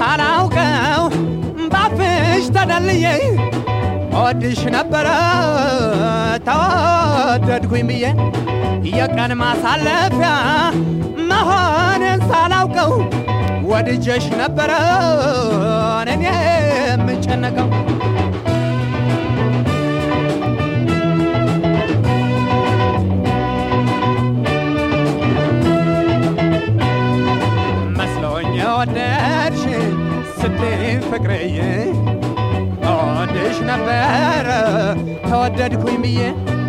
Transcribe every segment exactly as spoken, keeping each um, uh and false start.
ሳላውቀው ባፍሽ ተደልዬ ወድሽ ነበረ ተወደድኩኝ ብዬ የቀን ማሳለፊያ መሆንን ሳላውቀው ወድጀሽ ነበረ እኔ የምጨነቀው መስሎኝ ወደድሽ ስትይ ፍቅርዬ ወድሽ ነበረ ተወደድኩኝ ብዬ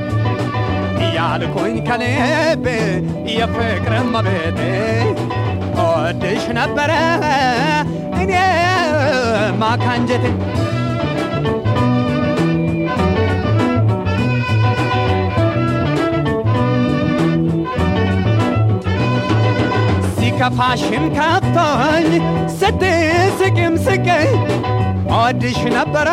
ያልኩኝ ከልቤ የፍቅር መቤቴ ወድሽ ነበረ እኔ ማካንጀቴ ሲከፋሽም ከፍቶኝ ስትስቂም ስቄ ወድሽ ነበረ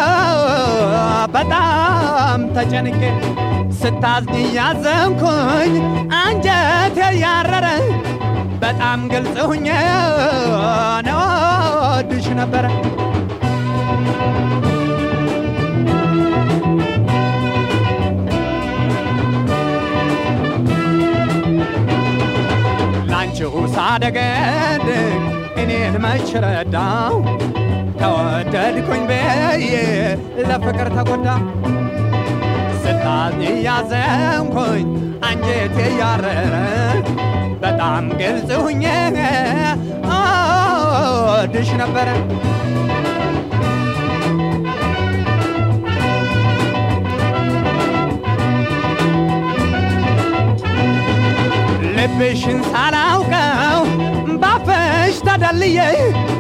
በጣም ተጨንቄ ስታዝኝ ያዘንኩኝ አንጀቴ ያረረ በጣም ግልጽ ሆኜ ነው ወድሽ ነበረ ላንቺው ሳደገድግ እኔን መች ረዳው ተወደድኩኝ በየ ለፍቅር ተጎዳ ስታዝኝ ያዘንኩኝ አንጀቴ ያረረ በጣም ግልጽ ሆኜ ወድሽ ነበረ ልብሽን ሳላውቀው ባፍሽ ተደልዬ